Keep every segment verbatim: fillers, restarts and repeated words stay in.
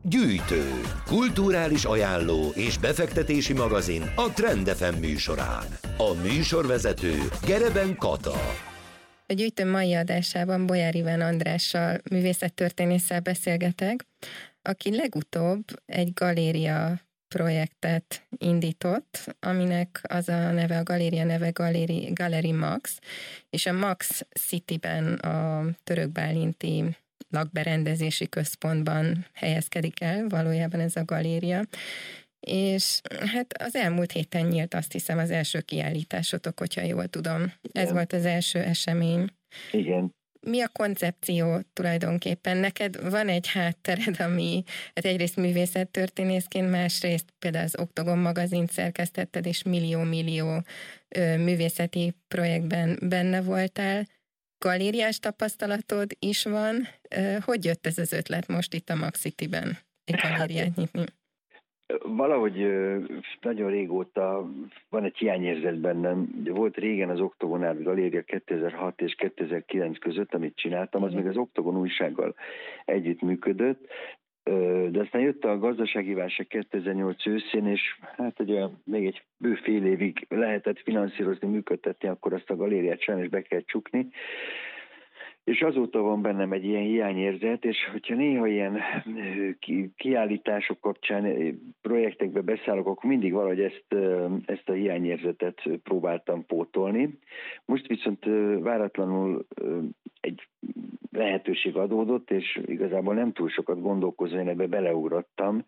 Gyűjtő, kulturális ajánló és befektetési magazin a Trend ef em műsorán. A műsorvezető Gereben Kata. A Gyűjtő mai adásában Bolyár Iván Andrással, művészettörténésszel beszélgetek, aki legutóbb egy galéria projektet indított, aminek az a neve, a galéria neve Galéri, Gallery Max, és a Max Cityben, a törökbálinti lakberendezési központban helyezkedik el, valójában ez a galéria. És hát az elmúlt héten nyílt, azt hiszem, az első kiállításotok, hogyha jól tudom. Ez Igen. volt az első esemény. Igen. Mi a koncepció tulajdonképpen? Neked van egy háttered, ami hát egyrészt művészettörténészként, másrészt például az Oktogon magazint szerkesztetted, és millió-millió művészeti projektben benne voltál. Galériás tapasztalatod is van. Hogy jött ez az ötlet most itt a Max Cityben egy galériát nyitni? Valahogy nagyon régóta van egy hiányérzet bennem. Volt régen az Oktogon Art Galéria kétezer-hat és kétezer-kilenc között, amit csináltam, az még az Oktogon újsággal együtt működött, de aztán jött a gazdasági válság kétezer-nyolc őszén, és hát ugye még egy bő fél évig lehetett finanszírozni, működtetni, akkor azt a galériát sajnos be kell csukni. És azóta van bennem egy ilyen hiányérzet, és hogyha néha ilyen kiállítások kapcsán projektekbe beszállok, akkor mindig valahogy ezt, ezt a hiányérzetet próbáltam pótolni. Most viszont váratlanul egy lehetőség adódott, és igazából nem túl sokat gondolkozva, én ebbe beleugrottam.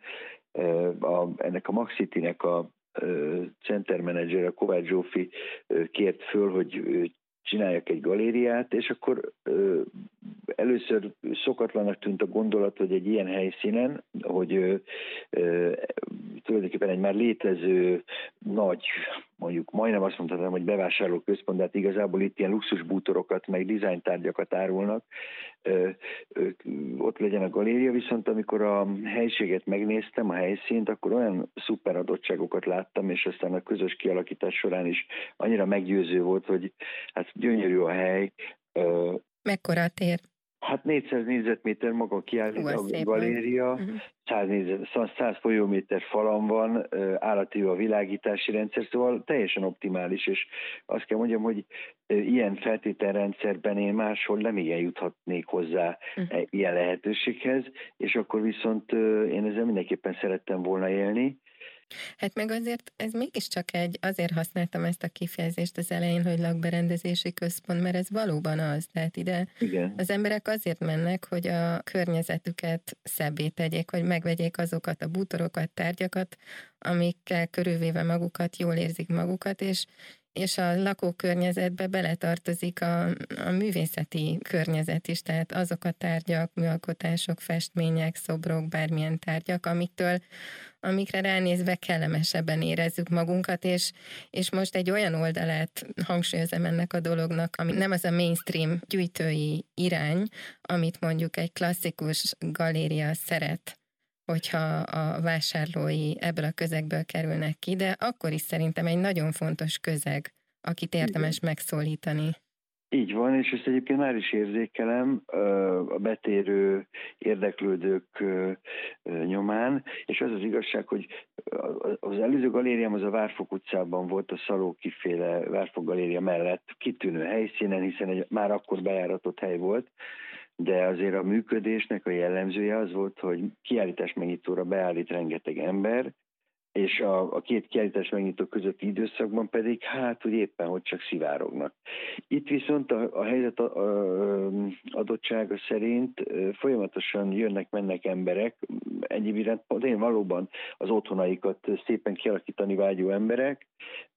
A, ennek a Max Citynek a center manager, a Kovács Zsófi kért föl, hogy csináljak egy galériát, és akkor ö, először szokatlanak tűnt a gondolat, hogy egy ilyen helyszínen, hogy ö, ö, tulajdonképpen egy már létező nagy, mondjuk majdnem azt mondhatom, hogy bevásárlóközpont, de hát igazából itt ilyen luxusbútorokat, meg dizájntárgyakat árulnak, ö, ö, ott legyen a galéria, viszont amikor a helységet megnéztem, a helyszínt, akkor olyan szuper adottságokat láttam, és aztán a közös kialakítás során is annyira meggyőző volt, hogy hát gyönyörű a hely. Mekkora a tér? Hát négyszáz négyzetméter maga a kiállító a galéria, uh-huh. száz, négyzet, száz folyóméter falam van, állati a világítási rendszer, szóval teljesen optimális, és azt kell mondjam, hogy ilyen feltételrendszerben én máshol nem igen juthatnék hozzá uh-huh. ilyen lehetőséghez, és akkor viszont én ezzel mindenképpen szerettem volna élni. Hát meg azért ez mégiscsak egy, azért használtam ezt a kifejezést az elején, hogy lakberendezési központ, mert ez valóban az. Tehát ide Igen. Az emberek azért mennek, hogy a környezetüket szebbé tegyék, hogy megvegyék azokat a bútorokat, tárgyakat, amikkel körülvéve magukat, jól érzik magukat, és és a lakókörnyezetbe beletartozik a, a művészeti környezet is, tehát azok a tárgyak, műalkotások, festmények, szobrok, bármilyen tárgyak, amiktől, amikre ránézve kellemesebben érezzük magunkat, és, és most egy olyan oldalát hangsúlyozom ennek a dolognak, ami nem az a mainstream gyűjtői irány, amit mondjuk egy klasszikus galéria szeret, hogyha a vásárlói ebből a közegből kerülnek ki, de akkor is szerintem egy nagyon fontos közeg, akit érdemes igen. megszólítani. Így van, és ezt egyébként már is érzékelem a betérő érdeklődők nyomán, és az az igazság, hogy az előző galériám az a Várfok utcában volt, a Szalóki-féle Várfok galéria mellett kitűnő helyszínen, hiszen egy már akkor bejáratott hely volt, de azért a működésnek a jellemzője az volt, hogy kiállítás megnyitóra beállít rengeteg ember, és a, a két kiállítás megnyitó közötti időszakban pedig hát, hogy éppen, hogy csak szivárognak. Itt viszont a, a helyzet a, a, adottsága szerint folyamatosan jönnek-mennek emberek, ennyi iránt, én valóban az otthonaikat szépen kialakítani vágyó emberek,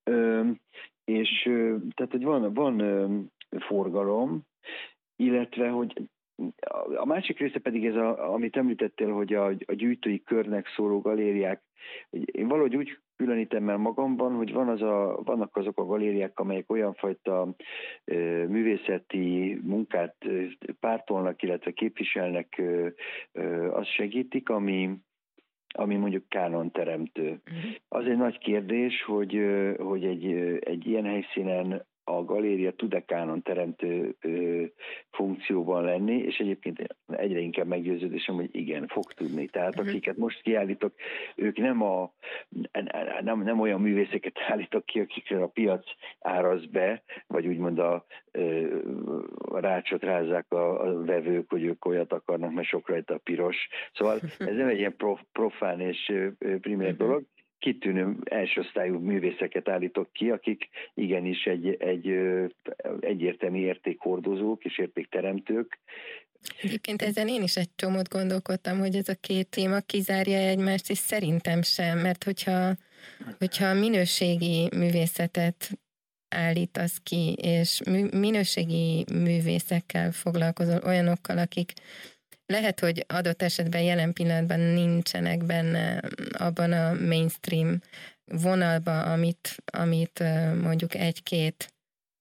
és tehát, hogy van, van forgalom, illetve, hogy a másik része pedig ez, a, amit említettél, hogy a, a gyűjtői körnek szóló galériák. Én valahogy úgy különítem el magamban, hogy van az a, vannak azok a galériák, amelyek olyan fajta e, művészeti munkát pártolnak, illetve képviselnek, e, e, azt segítik, ami, ami mondjuk kánonteremtő. Az egy nagy kérdés, hogy, hogy egy, egy ilyen helyszínen a galéria tud-e kánon teremtő ö, funkcióban lenni, és egyébként egyre inkább meggyőződésem, hogy igen, fog tudni. Tehát uh-huh. akiket most kiállítok, ők nem, a, nem, nem olyan művészeket állítok ki, akikre a piac áraz be, vagy úgymond a, a rácsot rázzák a, a vevők, hogy ők olyat akarnak, mert sok rajta a piros. Szóval ez nem egy ilyen prof, profán és primér uh-huh. dolog. Kitűnő elsőosztályú művészeket állítok ki, akik igenis egy, egy egyértelmű értékhordozók és értékteremtők. Egyébként ezen én is egy csomót gondolkodtam, hogy ez a két téma kizárja egymást, és szerintem sem, mert hogyha, hogyha minőségi művészetet állítasz ki, és minőségi művészekkel foglalkozol, olyanokkal, akik lehet, hogy adott esetben jelen pillanatban nincsenek benne abban a mainstream vonalban, amit, amit mondjuk egy-két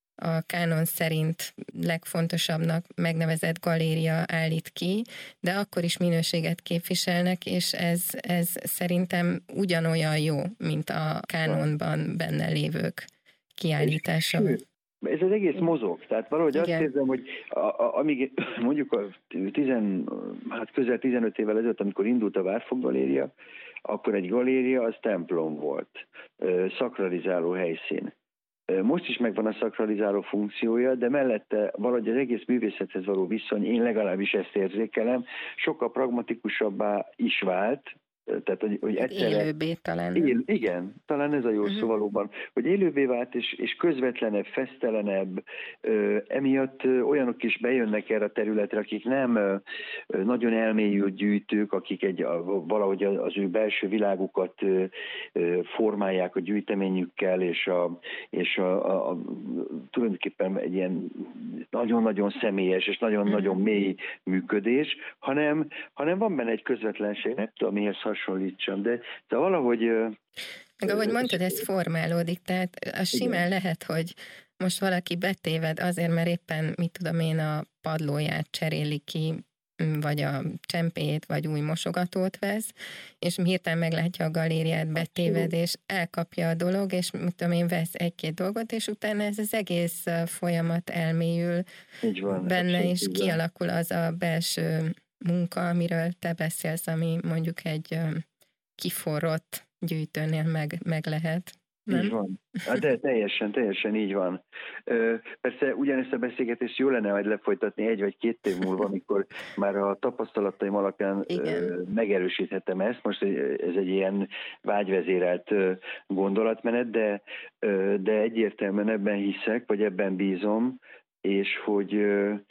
a kánon szerint legfontosabbnak megnevezett galéria állít ki, de akkor is minőséget képviselnek, és ez, ez szerintem ugyanolyan jó, mint a kánonban benne lévők kiállítása. Ez az egész mozog, tehát valahogy igen. Azt érzem, hogy a, a, amíg mondjuk a tizen, hát közel tizenöt évvel ezelőtt, amikor indult a Várfok Galéria, akkor egy galéria az templom volt, szakralizáló helyszín. Most is megvan a szakralizáló funkciója, de mellette valahogy az egész művészethez való viszony, én legalábbis ezt érzékelem, sokkal pragmatikusabbá is vált, tehát, hogy, hogy egyszerre... Élőbbé talán. Él, igen, talán ez a jó uh-huh. szó valóban, hogy élőbbé vált, és, és közvetlenebb, fesztelenebb, ö, emiatt ö, olyanok is bejönnek erre a területre, akik nem ö, nagyon elmélyült gyűjtők, akik egy, a, valahogy az ő belső világukat ö, ö, formálják a gyűjteményükkel, és, a, és a, a, a, tulajdonképpen egy ilyen nagyon-nagyon személyes és nagyon-nagyon uh-huh. mély működés, hanem, hanem van benne egy közvetlenség, nem tudom mihez hasonlítsam, de, de valahogy... Meg ahogy mondtad, ez formálódik, tehát az simán lehet, hogy most valaki betéved azért, mert éppen, mit tudom én, a padlóját cseréli ki, vagy a csempét, vagy új mosogatót vesz, és hirtelen meglátja a galériát, betéved, és elkapja a dolog, és mit tudom én, vesz egy-két dolgot, és utána ez az egész folyamat elmélyül így van, benne, és kialakul az a belső munka, amiről te beszélsz, ami mondjuk egy kiforrott gyűjtőnél meg, meg lehet. Nem? Így van. De teljesen, teljesen így van. Persze ugyanezt a beszélgetést jó lenne majd lefolytatni egy vagy két év múlva, amikor már a tapasztalataim alapján igen. megerősíthetem ezt. Most ez egy ilyen vágyvezérelt gondolatmenet, de, de egyértelműen ebben hiszek, vagy ebben bízom, és hogy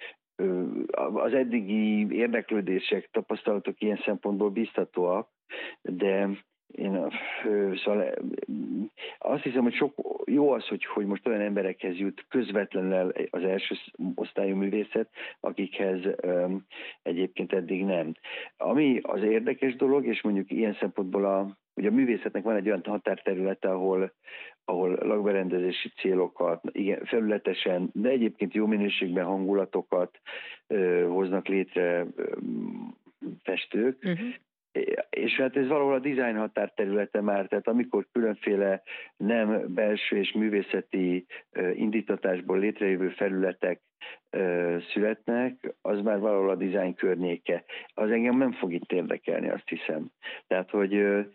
az eddigi érdeklődések, tapasztalatok ilyen szempontból biztatóak, de én szóval azt hiszem, hogy sok jó az, hogy, hogy most olyan emberekhez jut közvetlenül az első osztályú művészet, akikhez um, egyébként eddig nem. Ami az érdekes dolog, és mondjuk ilyen szempontból a, ugye a művészetnek van egy olyan határterülete, ahol, ahol lakberendezési célokat, igen, felületesen, de egyébként jó minőségben hangulatokat ö, hoznak létre ö, festők, uh-huh. És hát ez valahol a design határterülete már, tehát amikor különféle nem belső és művészeti indítatásból létrejövő felületek születnek, az már valahol a design környéke. Az engem nem fog itt érdekelni, azt hiszem. Tehát, hogy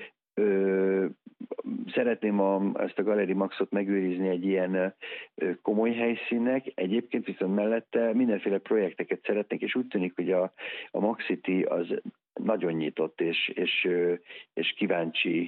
ö, szeretném a, ezt a Galeri Maxot megőrizni egy ilyen ö, komoly helyszínnek, egyébként viszont mellette mindenféle projekteket szeretnék, és úgy tűnik, hogy a, a Max City az nagyon nyitott és, és, és kíváncsi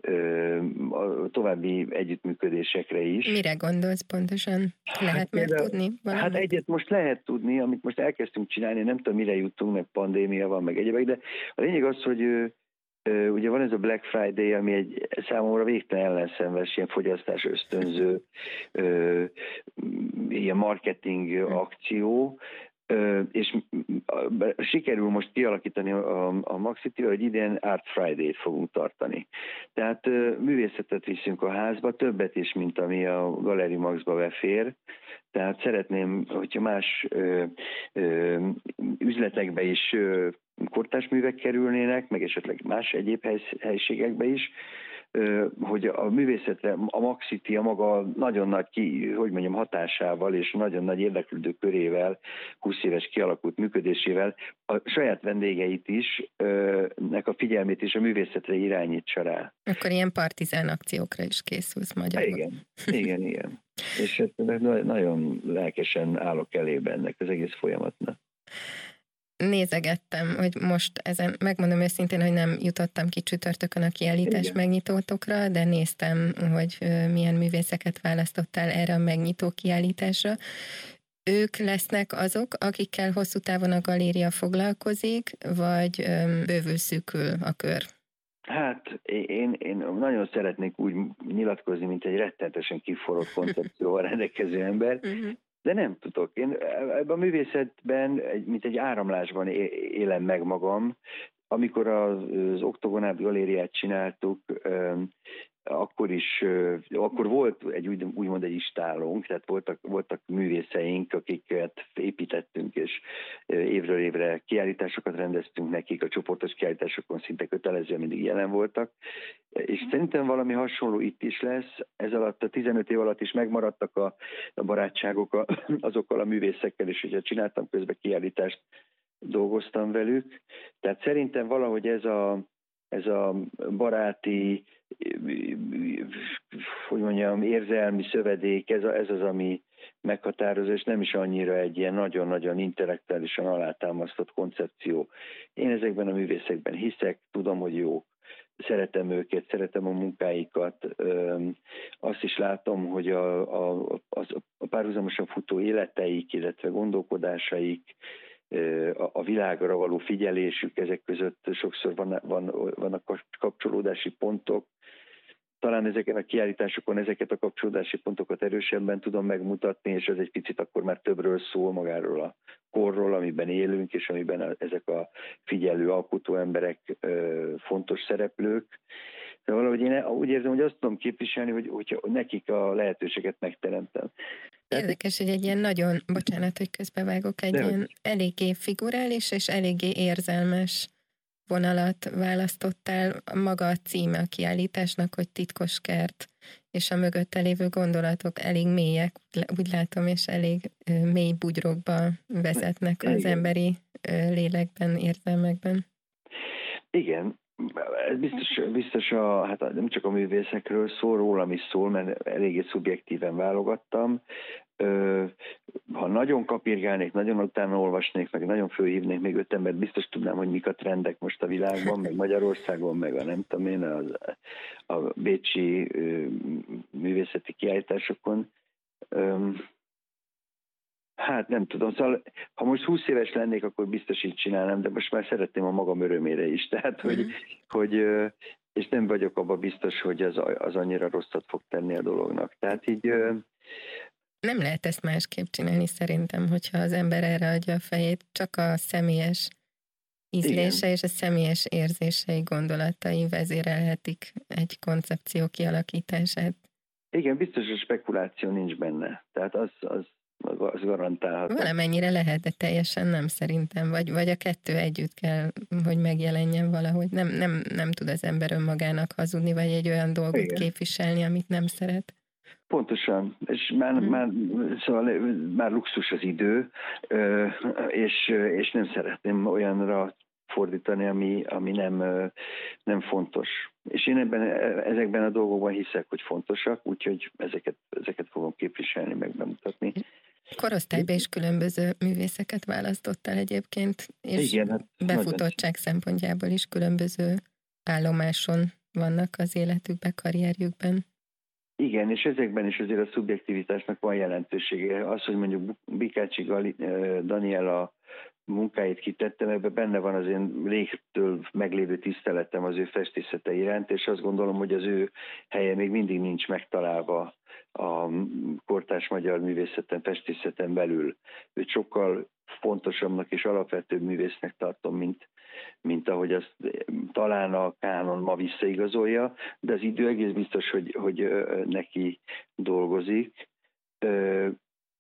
a további együttműködésekre is. Mire gondolsz pontosan? Lehet hát, már tudni valamit? Hát egyet most lehet tudni, amit most elkezdtünk csinálni, nem tudom, mire jutunk, meg pandémia van, meg egyébek, de a lényeg az, hogy ugye van ez a Black Friday, ami egy számomra végtelen ellenszenves, ilyen fogyasztás ösztönző, ilyen marketing akció, és sikerül most kialakítani a, a Max City-vel, hogy idén Art Friday-t fogunk tartani. Tehát művészetet viszünk a házba, többet is, mint ami a Galeri Maxba befér. Tehát szeretném, hogyha más ö, ö, üzletekbe is ö, kortárs művek kerülnének, meg esetleg más egyéb hely, helységekbe is, hogy a művészetre a Maxiti a maga nagyon nagy, ki, hogy mondjam, hatásával és nagyon nagy érdeklődő körével, húsz éves kialakult működésével a saját vendégeit is, nek a figyelmét is a művészetre irányítsa rá. Akkor ilyen partizán akciókra is készülsz magyarul. Igen, igen, igen. És nagyon lelkesen állok elébe ennek az egész folyamatnak. Nézegettem, hogy most ezen, megmondom őszintén, hogy nem jutottam ki csütörtökön a kiállítás Igen. megnyitótokra, de néztem, hogy milyen művészeket választottál erre a megnyitó kiállításra. Ők lesznek azok, akikkel hosszú távon a galéria foglalkozik, vagy bővül szűkül a kör? Hát én, én nagyon szeretnék úgy nyilatkozni, mint egy rettenetesen kiforrott koncepcióval rendelkező ember, uh-huh. De nem tudok. Én ebben a művészetben, mint egy áramlásban élem meg magam. Amikor az Oktogon galériát csináltuk, akkor is, akkor volt egy úgymond egy istálónk, tehát voltak, voltak művészeink, akiket építettünk, és évről évre kiállításokat rendeztünk nekik, a csoportos kiállításokon szinte kötelezően mindig jelen voltak, és szerintem valami hasonló itt is lesz. Ez alatt a tizenöt év alatt is megmaradtak a, a barátságok a, azokkal a művészekkel, és hogyha csináltam közben kiállítást, dolgoztam velük. Tehát szerintem valahogy ez a, ez a baráti, hogy mondjam, érzelmi szövedék, ez, a, ez az, ami meghatározó, és nem is annyira egy ilyen nagyon-nagyon intellektuálisan alátámasztott koncepció. Én ezekben a művészekben hiszek, tudom, hogy jók, szeretem őket, szeretem a munkáikat, azt is látom, hogy a, a, a, a párhuzamosan futó életeik, illetve gondolkodásaik, a világra való figyelésük, ezek között sokszor van, van, vannak kapcsolódási pontok. Talán ezeken a kiállításokon ezeket a kapcsolódási pontokat erősebben tudom megmutatni, és ez egy picit akkor már többről szól, magáról a korról, amiben élünk, és amiben ezek a figyelő, alkotó emberek fontos szereplők. De valahogy én úgy érzem, hogy azt tudom képviselni, hogy, hogy nekik a lehetőséget megteremtem. Érdekes, hogy egy ilyen nagyon, bocsánat, hogy közbevágok, egy De ilyen hogy... eléggé figurális és eléggé érzelmes vonalat választottál. Maga a címe a kiállításnak, hogy Titkos kert, és a mögötte lévő gondolatok elég mélyek, úgy látom, és elég mély bugyrokba vezetnek az Igen. emberi lélekben, érzelmekben. Igen. Ez biztos, biztos a, hát nem csak a művészekről szól, rólam is szól, mert eléggé szubjektíven válogattam. Ha nagyon kapirgálnék, nagyon utána olvasnék, meg nagyon fölhívnék még öt embert, biztos tudnám, hogy mik a trendek most a világban, meg Magyarországon, meg a nem tudom én, az, a bécsi művészeti kiállításokon. Hát nem tudom, szóval ha most húsz éves lennék, akkor biztos így csinálnám, de most már szeretném a magam örömére is. Tehát, hogy, mm. hogy és nem vagyok abban biztos, hogy az, az annyira rosszat fog tenni a dolognak. Tehát így... Nem lehet ezt másképp csinálni szerintem, hogyha az ember erre adja a fejét, csak a személyes ízlése Igen. és a személyes érzései, gondolatai vezérelhetik egy koncepció kialakítását. Igen, biztos, hogy spekuláció nincs benne. Tehát az, az az garantálható. Valamennyire lehet, de teljesen nem szerintem, vagy, vagy a kettő együtt kell, hogy megjelenjen valahogy. Nem, nem, nem tud az ember önmagának hazudni, vagy egy olyan dolgot Igen. képviselni, amit nem szeret. Pontosan, és már, hmm. már, szóval már luxus az idő, és, és nem szeretném olyanra fordítani, ami, ami nem, nem fontos. És én ebben, ezekben a dolgokban hiszek, hogy fontosak, úgyhogy ezeket, ezeket fogom képviselni, meg bemutatni. Korosztályban is különböző művészeket választottál egyébként, és Igen, hát befutottság szempontjából is különböző állomáson vannak az életükben, karrierjükben. Igen, és ezekben is azért a szubjektivitásnak van jelentősége. Az, hogy mondjuk Bikácsi Daniela munkáit kitettem, ebben benne van az én régtől meglévő tiszteletem az ő festészete iránt, és azt gondolom, hogy az ő helye még mindig nincs megtalálva a kortárs magyar művészeten, festészeten belül. Őt sokkal fontosabbnak és alapvetőbb művésznek tartom, mint, mint ahogy azt talán a kánon ma visszaigazolja, de az idő egész biztos, hogy, hogy neki dolgozik.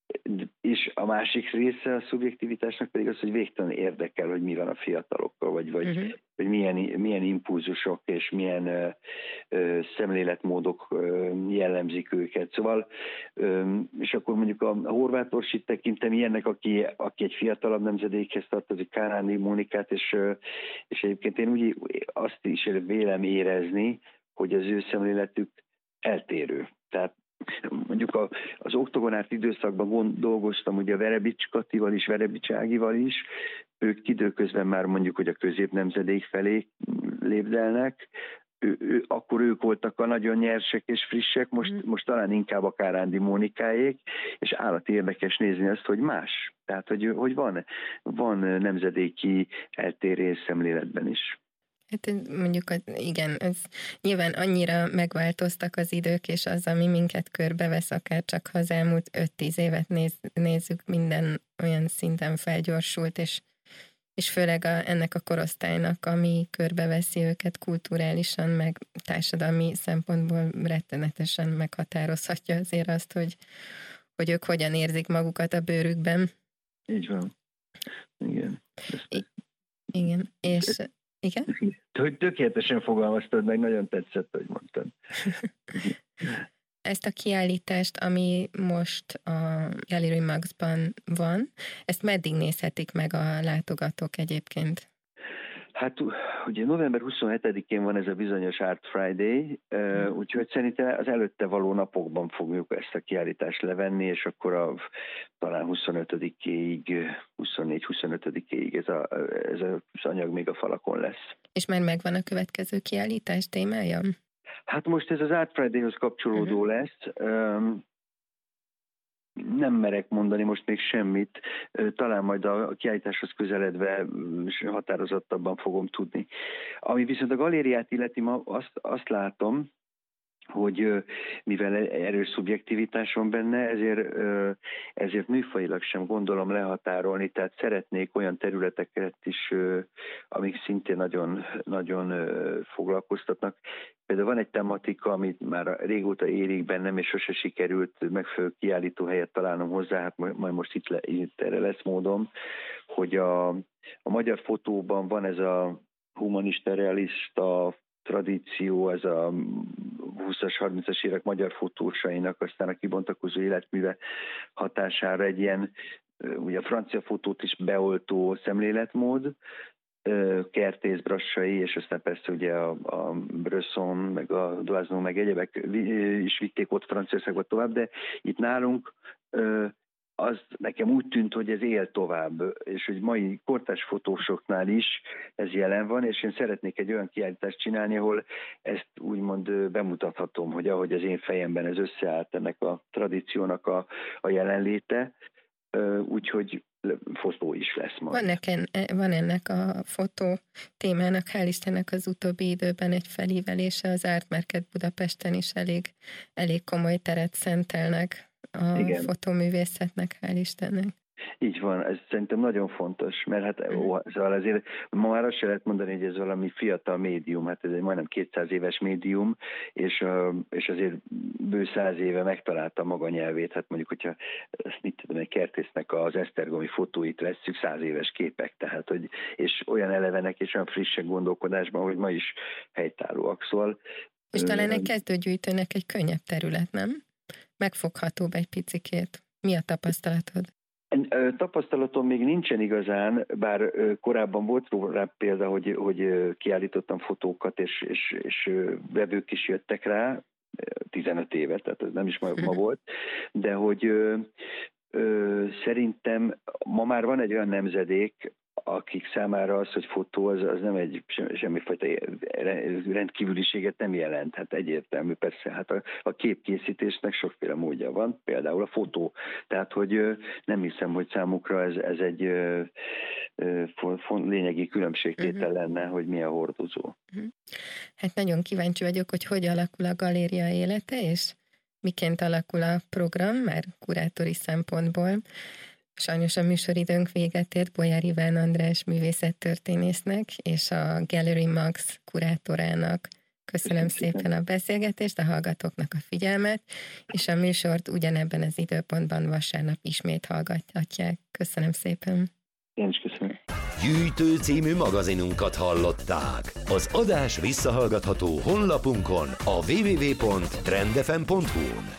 És a másik része a szubjektivitásnak pedig az, hogy végtelen érdekel, hogy mi van a fiatalokkal, vagy, vagy, uh-huh. vagy milyen, milyen impulzusok és milyen ö, ö, szemléletmódok ö, jellemzik őket. Szóval, ö, és akkor mondjuk a, a Horváth Orsit tekintem ilyennek, aki, aki egy fiatalabb nemzedékhez tartozik, Kárándi Mónikát, és, ö, és egyébként én úgy azt is vélem érezni, hogy az ő szemléletük eltérő. Tehát mondjuk a, az oktogonárt időszakban gond, dolgoztam ugye a Verebics Katival is, Verebics Ágival is, ők időközben már mondjuk, hogy a középnemzedék felé lépdelnek, ő, ő, akkor ők voltak a nagyon nyersek és frissek, most, mm. most talán inkább a Kárándi Mónikáék, és állati érdekes nézni azt, hogy más. Tehát, hogy, hogy van, van nemzedéki eltérés szemléletben is. Hát mondjuk, igen, ez nyilván annyira megváltoztak az idők, és az, ami minket körbevesz, akár csak ha az elmúlt öt-tíz évet néz, nézzük, minden olyan szinten felgyorsult, és, és főleg a, ennek a korosztálynak, ami körbeveszi őket kulturálisan, meg társadalmi szempontból rettenetesen meghatározhatja azért azt, hogy, hogy ők hogyan érzik magukat a bőrükben. Így van. Igen. I- igen, és... Igen? Tökéletesen fogalmaztad meg, nagyon tetszett, hogy mondtad. Ezt a kiállítást, ami most a Gallery Maxban van, ezt meddig nézhetik meg a látogatók egyébként? Hát ugye november huszonhetedikén van ez a bizonyos Art Friday, hmm. úgyhogy szerintem az előtte való napokban fogjuk ezt a kiállítást levenni, és akkor a, talán huszonötödikéig, huszonnégy-huszonötödikéig ez, a, ez az anyag még a falakon lesz. És már megvan a következő kiállítás témája? Hát most ez az Art Friday-hoz kapcsolódó uh-huh. lesz. Um, nem merek mondani most még semmit, talán majd a kiállításhoz közeledve határozottabban fogom tudni. Ami viszont a galériát illeti, ma azt, azt látom, hogy mivel erős szubjektivitás van benne, ezért, ezért műfajilag sem gondolom lehatárolni, tehát szeretnék olyan területeket is, amik szintén nagyon, nagyon foglalkoztatnak. Például van egy tematika, amit már régóta érik bennem, és sose sikerült megfelelő kiállító helyet találnom hozzá, hát majd most itt, le, itt erre lesz módom, hogy a, a magyar fotóban van ez a humanista, realista tradíció, ez a húszas, harmincas évek magyar fotósainak aztán a kibontakozó életműve hatására egy ilyen, ugye a francia fotót is beoltó szemléletmód, Kertész, Brassai, és aztán persze ugye a, a Bresson, meg a Doisneau, meg egyebek is vitték ott Franciaországba tovább, de itt nálunk az nekem úgy tűnt, hogy ez él tovább, és hogy mai kortárs fotósoknál is ez jelen van, és én szeretnék egy olyan kiállítást csinálni, ahol ezt úgymond bemutathatom, hogy ahogy az én fejemben ez összeállt ennek a tradíciónak a, a jelenléte, úgyhogy fotó is lesz majd. Van, nekem, van ennek a fotó témának, hál' Istennek az utóbbi időben egy felívelése, az Art Market Budapesten is elég, elég komoly teret szentelnek a Igen. fotóművészetnek, hál' Istennek. Így van, ez szerintem nagyon fontos, mert hát ó, szóval azért ma már azt se lehet mondani, hogy ez valami fiatal médium, hát ez egy majdnem kétszáz éves médium, és, és azért bő száz éve megtalálta maga nyelvét, hát mondjuk, hogyha ezt mit tudom, egy Kertésznek az esztergomi fotóit vesszük, száz éves képek, tehát, hogy, és olyan elevenek és olyan frissek gondolkodásban, hogy ma is helytállóak, szóval. És talán egy kezdőgyűjtőnek egy könnyebb terület, nem? Megfoghatóbb egy picikét. Mi a tapasztalatod? Tapasztalatom még nincsen igazán, bár korábban volt rá példa, hogy, hogy kiállítottam fotókat, és, és, és vevők is jöttek rá, tizenöt éve, tehát ez nem is ma, ma volt, de hogy ö, ö, szerintem ma már van egy olyan nemzedék, akik számára az, hogy fotó, az, az nem egy semmifajta rendkívüliséget nem jelent. Hát egyértelmű, persze, hát a, a képkészítésnek sokféle módja van, például a fotó. Tehát, hogy nem hiszem, hogy számukra ez, ez egy ö, ö, lényegi különbségtétel uh-huh. lenne, hogy mi a hordozó. Uh-huh. Hát nagyon kíváncsi vagyok, hogy hogy alakul a galéria élete, és miként alakul a program, már kurátori szempontból. Sajnos a műsoridőnk véget ért, Bolyár Iván András művészettörténésznek és a Gallery Max kurátorának Köszönöm szépen a beszélgetést, a hallgatóknak a figyelmet, és a műsort ugyanebben az időpontban vasárnap ismét hallgathatják. Köszönöm szépen. Én is köszönöm. Gyűjtő című magazinunkat hallották. Az adás visszahallgatható honlapunkon a double-u double-u double-u pont trend f m pont hu-n.